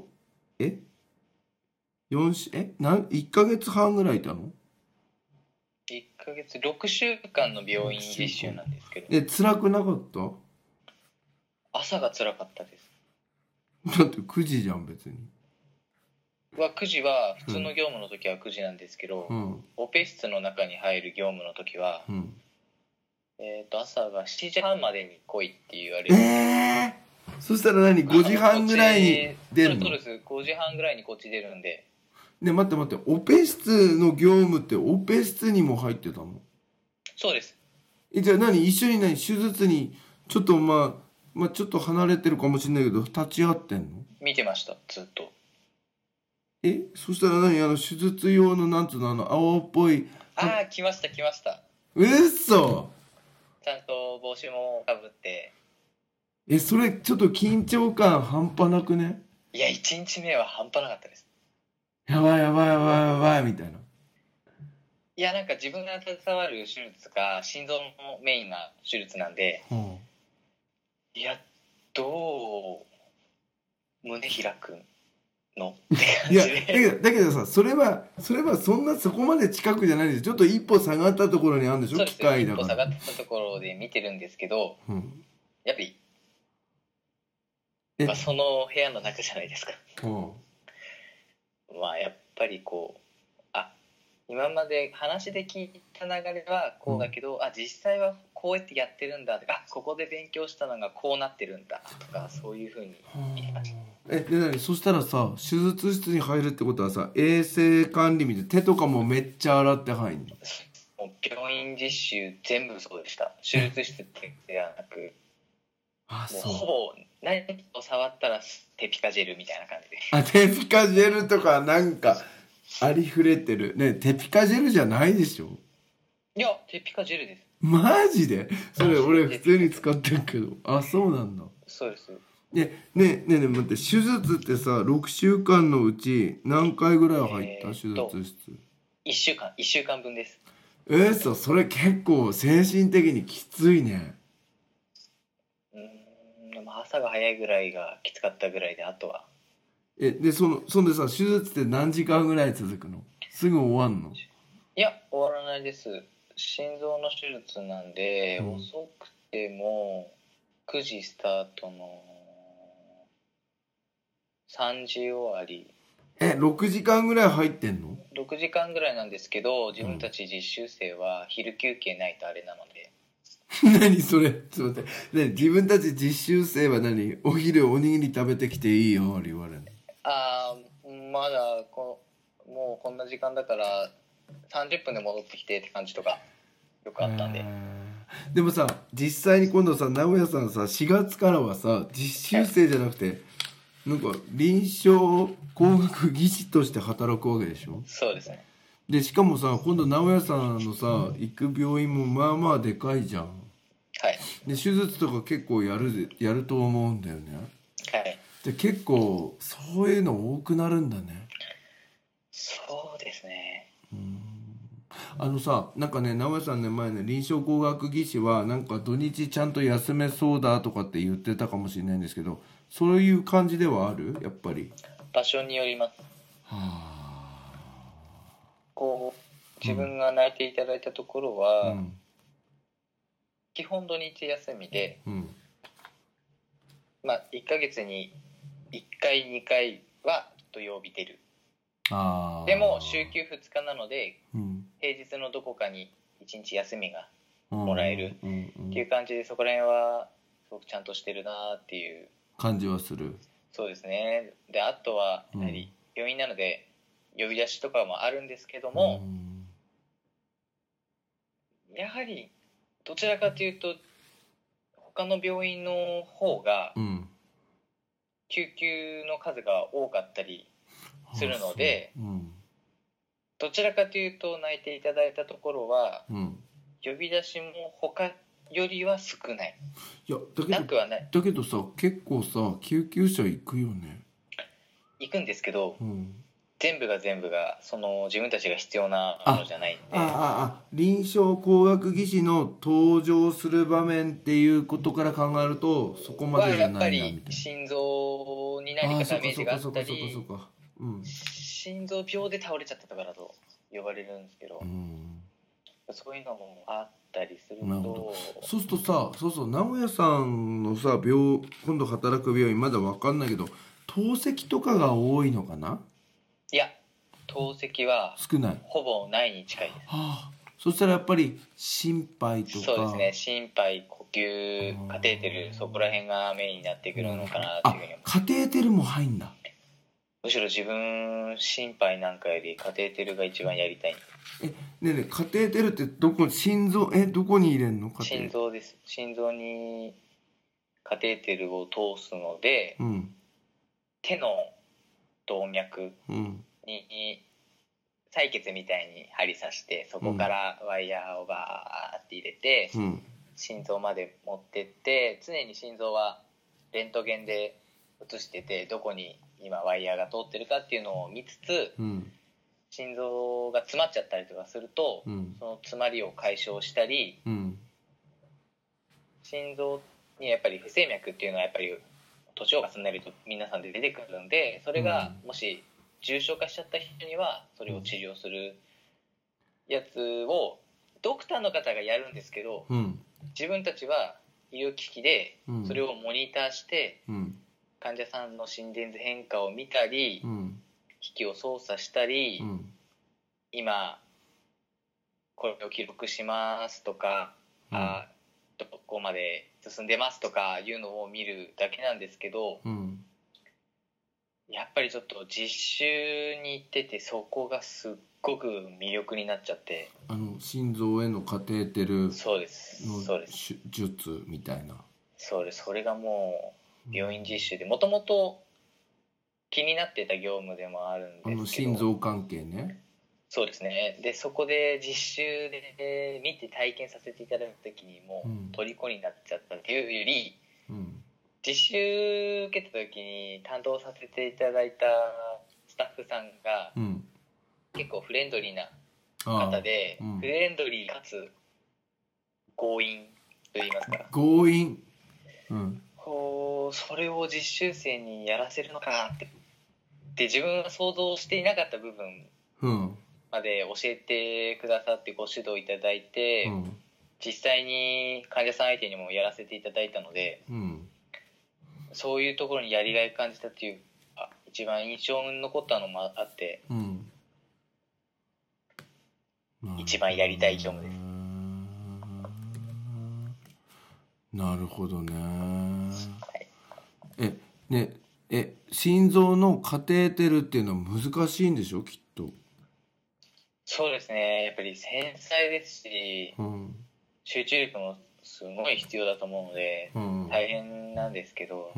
1ヶ月半ぐらいいたの ？1ヶ月6週間の病院実習なんですけど。 辛くなかった？ 朝が辛かったです。 だって9時じゃん別に。 9時は普通の業務の時は9時なんですけど、オペ室の中に入る業務の時は、朝が7時半までに来いって言われる。 そしたら何5時半ぐらいに出るの？ そうです。5時半ぐらいにこっち出るんで。 待ってオペ室の業務ってオペ室にも入ってたの？ そうです。 じゃあ一緒に手術にちょっとちょっと離れてるかもしれないけど立ち会ってんの？ 見てましたずっと。 そしたら手術用のなんつうの青っぽい。 来ました。 うっそ。 ちゃんと帽子もかぶって。 それちょっと緊張感半端なくね？ いや1日目は半端なかったです。 やばいみたいな。 いやなんか自分が携わる手術が心臓のメインな手術なんで、いやどう胸開くのって感じで。 だけどさ、それはそこまで近くじゃないです。ちょっと一歩下がったところにあるんでしょ？ そうです。 機械だから。 一歩下がったところで見てるんですけど、やっぱりその部屋の中じゃないですか。やっぱり今まで話で聞いた流れはこうだけど、実際はここうやってやってるんだとか、ここで勉強したのがこうなってるんだとか、そういうふうに言いました。 で何そしたらさ、手術室に入るってことはさ、衛生管理みたいな手とかもめっちゃ洗って入んの？ もう病院実習全部そうでした。手術室ではなく、もうほぼ何を触ったらテピカジェルみたいな感じで。 あ、テピカジェルとかなんかありふれてるね。テピカジェルじゃないでしょ？ いや、テピカジェルです。 マジで？それ俺普通に使ってるけど。あ、そうなんだ。 そうです。 ね待って、手術ってさ、6週間のうち何回ぐらい入った？手術室 1週間分です。 それ結構精神的にきついね。 でも朝が早いぐらいがきつかったぐらいで、あとはでそんでさ、手術って何時間ぐらい続くの？すぐ終わんの？ いや、終わらないです。心臓の手術なんで、遅くても9時スタートの3時終わり。 6時間ぐらい入ってんの ？6時間ぐらいなんですけど、自分たち実習生は昼休憩ないとあれなので。 何それ？ちょっと待って、ね、自分たち実習生は何？お昼おにぎり食べてきていいよって言われるの？ まだもうこんな時間だから30分で戻ってきてって感じとかよくあったんで。 でもさ、実際に今度さ、名古屋さんさ、4月からはさ、実習生じゃなくて、なんか臨床工学技師として働くわけでしょ？ そうですね。 でしかもさ、今度名古屋さんのさ行く病院もまあまあでかいじゃん。 はい。 で手術とか結構やると思うんだよね。 はい。 で結構そういうの多くなるんだね。 そうですね。 さ、なんかね、名古屋さんね、前ね、臨床工学技師はなんか土日ちゃんと休めそうだとかって言ってたかもしれないんですけど、そういう感じではある？やっぱり場所によります。こう自分が内定いただいたところは、基本土日休みで、まあ1ヶ月に1回2回は土曜日出る。でも週休2日なので、平日のどこかに1日休みがもらえるっていう感じで、そこら辺はすごくちゃんとしてるなっていう感じはする。 そうですね。で、あとはやはり病院なので呼び出しとかもあるんですけども、やはりどちらかというと他の病院の方が救急の数が多かったりするので、どちらかというと内定いただいたところは、呼び出しも他よりは少ない。 いやなくはない。 だけどさ、結構さ救急車行くよね。 行くんですけど、全部がその自分たちが必要なものじゃないんで。 臨床工学技師の登場する場面っていうことから考えるとそこまでじゃないなみたいな。 やっぱり心臓に何かダメージがあったり、心臓病で倒れちゃったとかだと呼ばれるんですけど、そういうのもあったりすると。 そうするとさ、名古屋さんのさ今度働く病院まだ分かんないけど、透析とかが多いのかな？いや、透析は少ない、 ほぼないに近いです。 そしたらやっぱり心肺とか。 そうですね、心肺、呼吸、カテーテル、そこら辺がメインになってくるのかなっていうふうに思います。 カテーテルも入んだ。 むしろ自分心肺なんかよりカテーテルが一番やりたい。 ねカテーテルってどこに入れんの？ 心臓です。心臓にカテーテルを通すので、手の動脈に採血みたいに針刺して、そこからワイヤーをバーって入れて、心臓まで持ってって、常に心臓はレントゲンで映してて、どこに今ワイヤーが通ってるかっていうのを見つつ、心臓が詰まっちゃったりとかすると、その詰まりを解消したり、心臓にやっぱり不整脈っていうのはやっぱり年を重ねると皆さんで出てくるんで、それがもし重症化しちゃった人にはそれを治療するやつをドクターの方がやるんですけど、自分たちは医療機器でそれをモニターして、患者さんの心電図変化を見たり、機器を操作したり、今これを記録しますとか、 どこまで進んでますとかいうのを見るだけなんですけど、やっぱりちょっと実習に行っててそこがすっごく魅力になっちゃって、 心臓へのカテーテルのそうです術みたいな。 そうです。それがもう病院実習でもともと気になってた業務でもあるんですけど、 心臓関係ね。 そうですね。でそこで実習で見て体験させていただいた時にもう虜になっちゃったっていうより、実習受けた時に担当させていただいたスタッフさんが結構フレンドリーな方で、フレンドリーかつ強引と言いますか、 強引、 それを実習生にやらせるのかなって自分は想像していなかった部分まで教えてくださってご指導いただいて、実際に患者さん相手にもやらせていただいたので、そういうところにやりがいを感じたっていう一番印象に残ったのもあって、一番やりたい業務です。 なるほどね。心臓のカテーテルっていうのは難しいんでしょ、きっと。 そうですね。やっぱり繊細ですし、集中力もすごい必要だと思うので、大変なんですけど、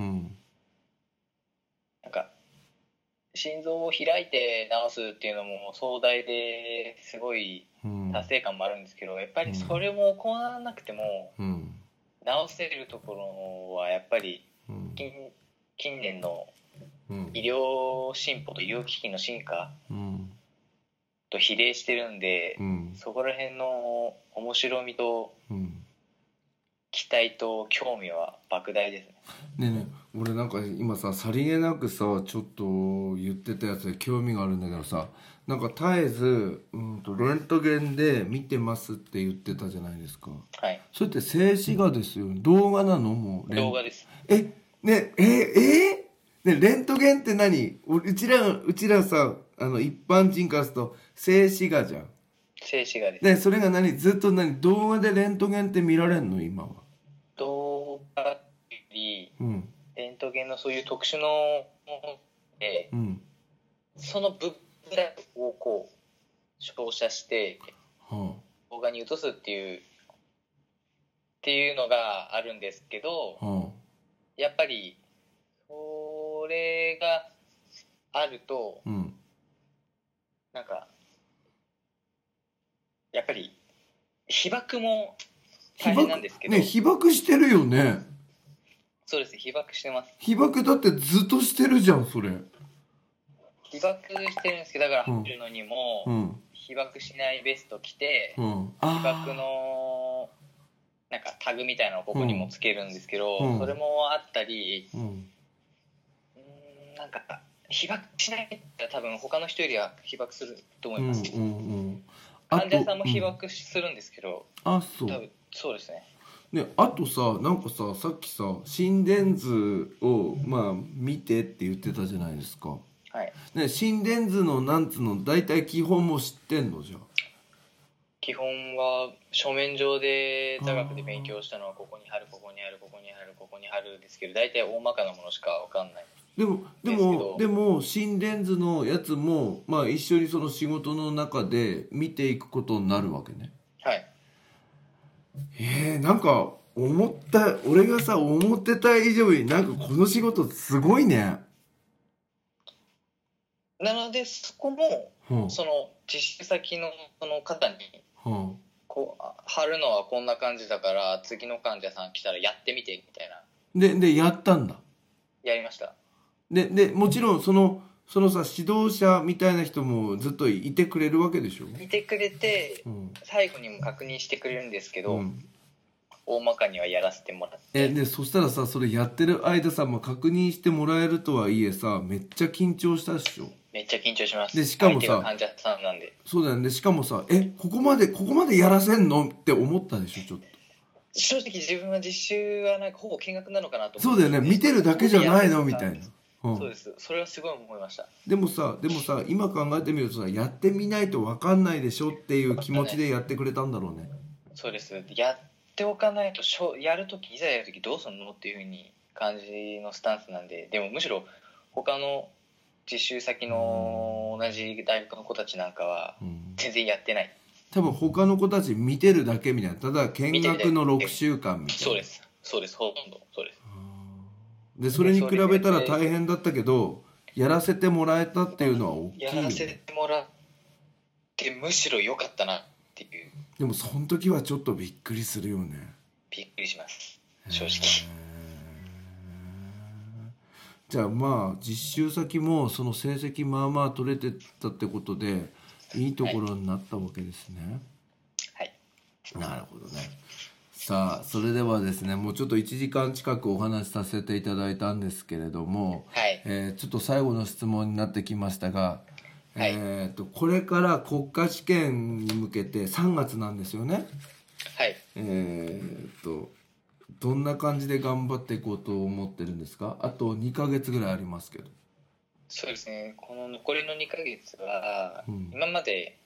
なんか心臓を開いて治すっていうのも壮大ですごい達成感もあるんですけど、やっぱりそれも行わなくても治せるところはやっぱり近年の医療進歩と医療機器の進化と比例してるんで、そこら辺の面白みと期待と興味は莫大ですね。 ねえねえ、俺なんか今さ、さりげなくさちょっと言ってたやつで興味があるんだけどさ、なんか絶えず、レントゲンで見てますって言ってたじゃないですか。 はい。 それって静止画ですよね。動画なの？もう動画です。 ねレントゲンって何？うちらさ、一般人からすると静止画じゃん。 静止画です。 でそれがずっと動画でレントゲンって見られんの今は？ 動画より、レントゲンのそういう特殊のもので、その部分をこう照射して、動画に映すっていうのがあるんですけど、やっぱりそれがあると、なんかやっぱり被爆も大変なんですけど、 被爆してるよね。 そうです、被爆してます。 被爆だってずっとしてるじゃん、それ。 被爆してるんですけど、だから入るのにも、被爆しないベスト着て、被爆のなんかタグみたいなのをここにもつけるんですけど、それもあったり、なんか被爆しないって多分他の人よりは被爆すると思います。患者さんも被爆するんですけど、多分そうですね。 あとさ、なんかさ、さっきさ心電図を見てって言ってたじゃないですか。心電図のなんつうの大体基本も知ってんの？じゃあ基本は書面上で座学で勉強したのはここに貼るここに貼るここに貼るここに貼るですけど、大体大まかなものしか分かんない。 でも心電図のやつも一緒にその仕事の中で見ていくことになるわけね。 はい。 なんか俺がさ思ってた以上になんかこの仕事すごいね。 なのでそこも、その実習先のその方に、こう貼るのはこんな感じだから次の患者さん来たらやってみてみたいな。 でやったんだ。 やりました。 でもちろんそのさ指導者みたいな人もずっといてくれるわけでしょ？ いてくれて、最後にも確認してくれるんですけど、大まかにはやらせてもらって。 でそしたらさ、それやってる間さ、確認してもらえるとはいえさ、めっちゃ緊張したでしょ？ めっちゃ緊張します。 でしかもさ、 相手が患者さんなんで。 そうだよね。しかもさ、ここまでやらせんのって思ったでしょ？ちょっと正直自分は実習はなんかほぼ見学なのかなと思って。 そうだよね。見てるだけじゃないのみたいな。 そうです。それはすごい思いました。 でもさ今考えてみるとさ、やってみないと分かんないでしょっていう気持ちでやってくれたんだろうね。 そうです。やっっておかないとやるときいざやるときどうすんのっていう風に感じのスタンスなんで、でもむしろ他の実習先の同じ大学の子たちなんかは全然やってない、 多分他の子たち見てるだけみたいな、ただ見学の6週間みたいな。 そうですそうです、ほとんどそうです。 でそれに比べたら大変だったけどやらせてもらえたっていうのは大きいよね。 やらせてもらってむしろ良かったなっていう。 でもその時はちょっとびっくりするよね。 びっくりします正直。 じゃあまあ実習先もその成績まあまあ取れてたってことでいいところになったわけですね。 はい、 なるほどね。さあそれではですね、もうちょっと1時間近くお話しさせていただいたんですけれども、 はい、 ちょっと最後の質問になってきましたが、 はい、 これから国家試験に向けて3月なんですよね。 はい、 どんな感じで頑張っていこうと思ってるんですか？あと2ヶ月ぐらいありますけど。 そうですね、この残りの2ヶ月は、今まで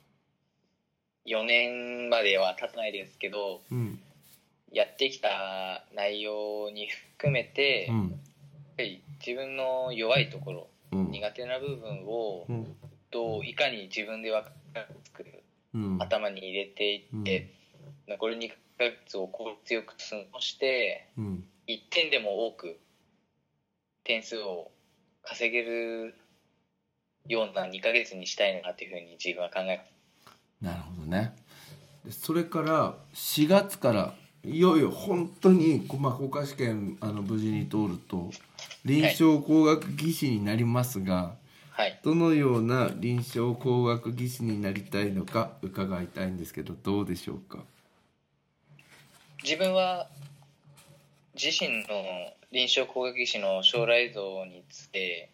4年までは経たないですけど、やってきた内容に含めて、やっぱり自分の弱いところ、苦手な部分をいかに自分で分かりやすく頭に入れていって、残り2ヶ月を効率よく過ごして、1点でも多く点数を稼げるような2ヶ月にしたいなというふうに自分は考えます。 なるほどね。でそれから4月からいよいよ本当に、国家試験無事に通ると臨床工学技師になりますが、はい、どのような臨床工学技師になりたいのか伺いたいんですけど、どうでしょうか？ 自分は自身の臨床工学技師の将来像について、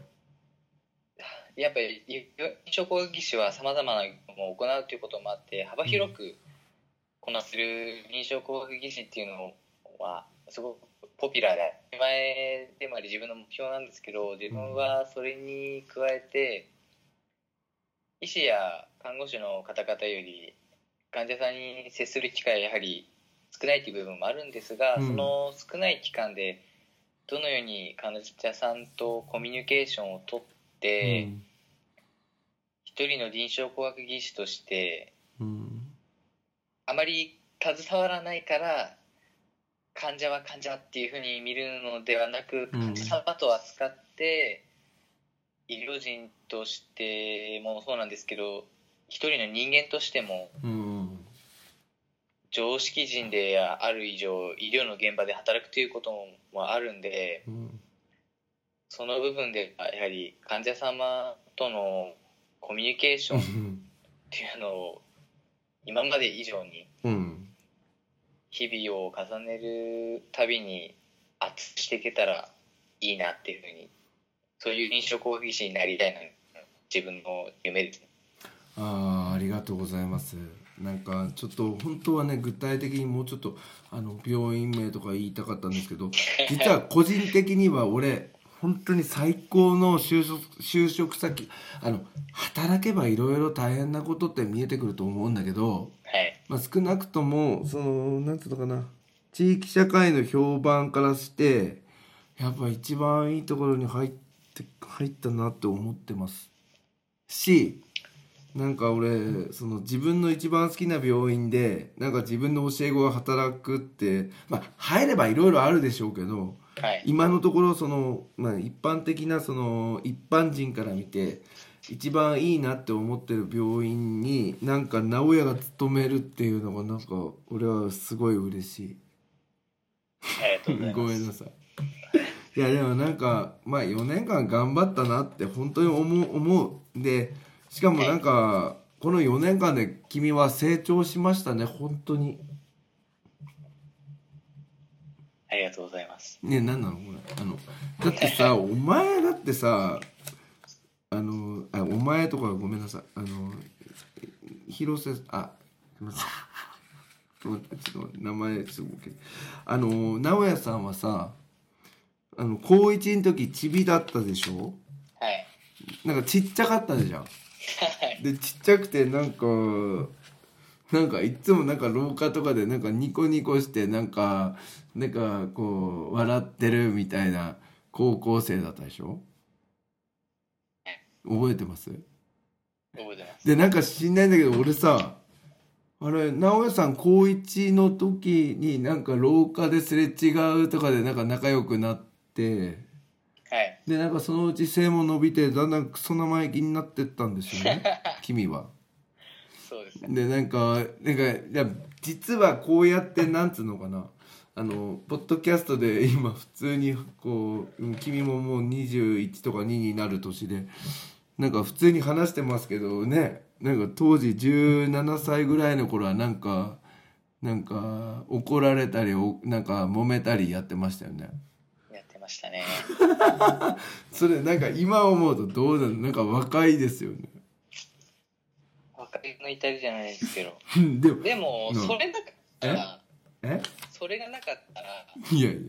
やっぱり臨床工学技師はさまざまなものを行うということもあって幅広くこなせる臨床工学技師っていうのはすごくポピュラーで手前でもあり自分の目標なんですけど、自分はそれに加えて医師や看護師の方々より患者さんに接する機会がやはり少ないという部分もあるんですが、その少ない期間でどのように患者さんとコミュニケーションをとって、一人の臨床工学技師として、あまり携わらないから患者は患者っていうふうに見るのではなく、患者様と扱って医療人としてもそうなんですけど、一人の人間としても、常識人である以上医療の現場で働くということもあるんで、その部分でやはり患者様とのコミュニケーションっていうのを今まで以上に日々を重ねるたびに熱くしていけたらいいなっていうふうに、そういう臨床工学技師になりたいな、自分の夢ですね。 ありがとうございます。なんかちょっと本当はね、具体的にもうちょっと病院名とか言いたかったんですけど、実は個人的には俺本当に最高の就職先、働けばいろいろ大変なことって見えてくると思うんだけど、少なくともなんていうのかな、地域社会の評判からしてやっぱ一番いいところに入ったなって思ってますし、なんか俺自分の一番好きな病院でなんか自分の教え子が働くって、入ればいろいろあるでしょうけど、今のところ一般的な一般人から見て一番いいなって思ってる病院になんか直哉が勤めるっていうのがなんか俺はすごい嬉しい。ごめんなさい。いやでもなんか4年間頑張ったなって本当に思う。でしかもなんかこの4年間で君は成長しましたね、本当に。 ありがとうございます。 ね、なんなのこれ。だってさ、お前だってさ、お前とかごめんなさい。広瀬、すいません。ちょっと名前すごく。直哉さんはさ、高1の時チビだったでしょ？ はい。 なんかちっちゃかったじゃん。でちっちゃくてなんかなんかいつもなんか廊下とかでなんかニコニコしてなんかこう笑ってるみたいな高校生だったでしょ。覚えてます？ 覚えてます。 でなんか知んないんだけど俺さ、あれ直哉さん高1の時になんか廊下ですれ違うとかでなんか仲良くなって、 はい。 でなんかそのうち背も伸びてだんだんクソ生意気になってったんですよね君は。 そうですね。 でなんかいや実はこうやってなんつうのかな、ポッドキャストで今普通にこう君ももう21とか2になる年でなんか普通に話してますけどね、なんか当時17歳ぐらいの頃はなんか怒られたりなんか揉めたりやってましたよね。 やってましたね。 それなんか今思うとどうなの、なんか若いですよね。 若気の至りじゃないですけど。 でもそれなかったら、それがなかったら、 いや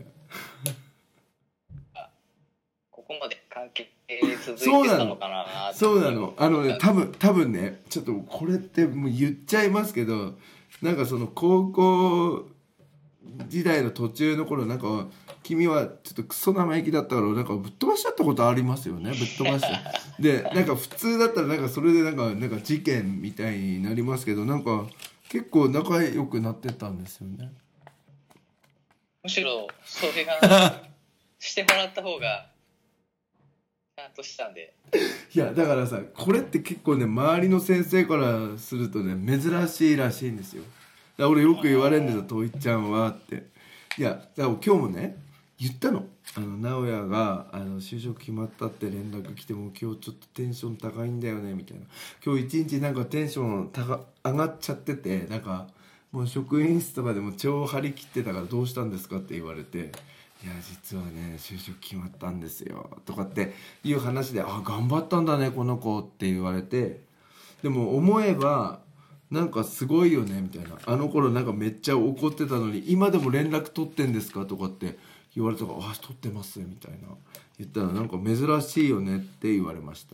ここまで関係続いてたのかな。 そうなの。多分ね、ちょっとこれってもう言っちゃいますけど、なんかその高校時代の途中の頃なんか君はちょっとクソ生意気だったからなんかぶっ飛ばしちゃったことありますよね。ぶっ飛ばしてでなんか普通だったらなんかそれでなんか事件みたいになりますけど、なんか結構仲良くなってたんですよね。 むしろそれがしてもらった方がちゃんとしたんで。 いやだからさ、これって結構ね周りの先生からするとね珍しいらしいんですよ。だから俺よく言われるんですよ、といちゃんはって。いやだから今日もね言ったの、直哉が就職決まったって連絡来ても今日ちょっとテンション高いんだよねみたいな、今日一日なんかテンション上がっちゃってて、なんかもう職員室とかでも超張り切ってたからどうしたんですかって言われて、いや実はね就職決まったんですよとかっていう話で、あ頑張ったんだねこの子って言われて、でも思えばなんかすごいよねみたいな、あの頃なんかめっちゃ怒ってたのに今でも連絡取ってんですかとかって言われたから、あ取ってますみたいな言ったら、なんか珍しいよねって言われました。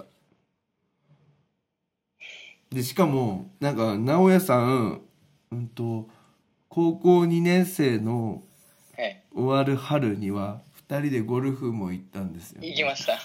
でしかもなんか直哉さん高校2年生の終わる春には2人でゴルフも行ったんですよ、ね、 行きました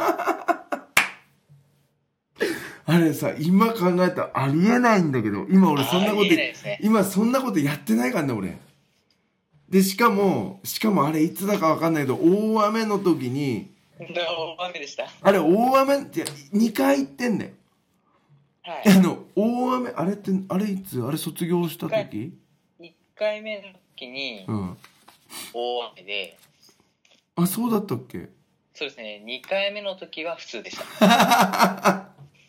あれさ今考えたらありえないんだけど、今俺そんなこと、今そんなことやってないからね俺。でしかもあれいつだか分かんないけど大雨の時に、 大雨でした。 あれ大雨って2回行ってんだよ、はい、大雨あれってあれいつあれ卒業した時 1回目の時に大雨で、 あそうだったっけ。 そうですね、2回目の時は普通でした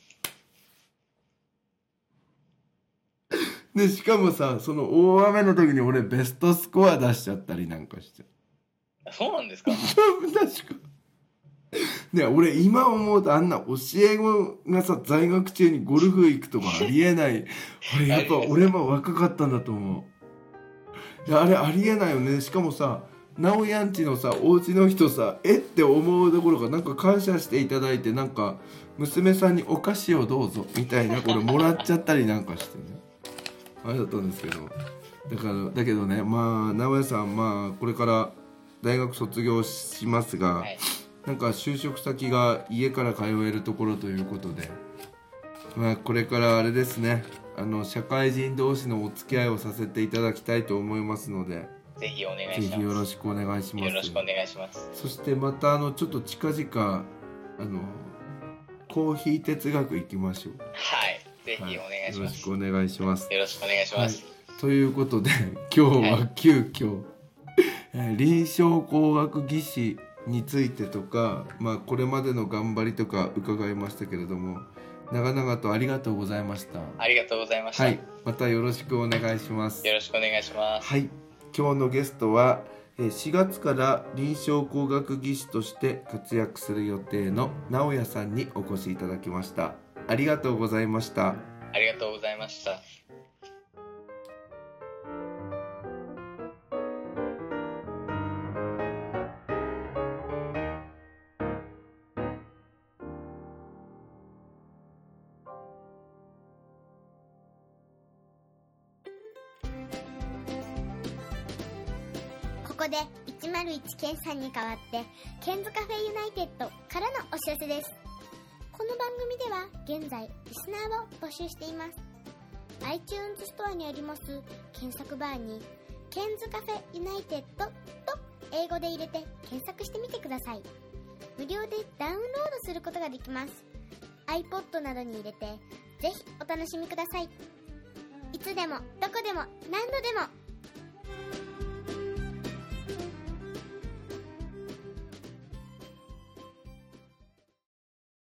でしかもさその大雨の時に俺ベストスコア出しちゃったりなんかして。 そうなんですか確かね、俺今思うとあんな教え子がさ在学中にゴルフ行くとかありえない俺やっぱ俺も若かったんだと思う。いやあれありえないよね。しかもさ直哉んちのさお家の人さって思うところがなんか感謝していただいて、なんか娘さんにお菓子をどうぞみたいなこれもらっちゃったりなんかしてねあれだったんですけど、だけどね、まあ直哉さんまあこれから大学卒業しますが、はい、なんか就職先が家から通えるところということで、まあこれからあれですね、社会人同士のお付き合いをさせていただきたいと思いますので、 ぜひお願いします。 ぜひよろしくお願いします。 よろしくお願いします。 そしてまたちょっと近々コーヒー哲学行きましょう。 はい、ぜひお願いします。 はい、よろしくお願いします。 よろしくお願いします。 はい、ということで今日は急遽、臨床工学技師についてとか、まあこれまでの頑張りとか伺いましたけれども、長々とありがとうございました。 ありがとうございました。 はい、またよろしくお願いします。 よろしくお願いします。 はい、今日のゲストは4月から臨床工学技師として活躍する予定の直哉さんにお越しいただきました。ありがとうございました。 ありがとうございました。 こで101ケンさんに代わってケンズカフェユナイテッドからのお知らせです。この番組では現在リスナーを募集しています。 iTunes ストアにあります検索バーにケンズカフェユナイテッドと英語で入れて検索してみてください。無料でダウンロードすることができます。 iPod などに入れてぜひお楽しみください。いつでもどこでも何度でも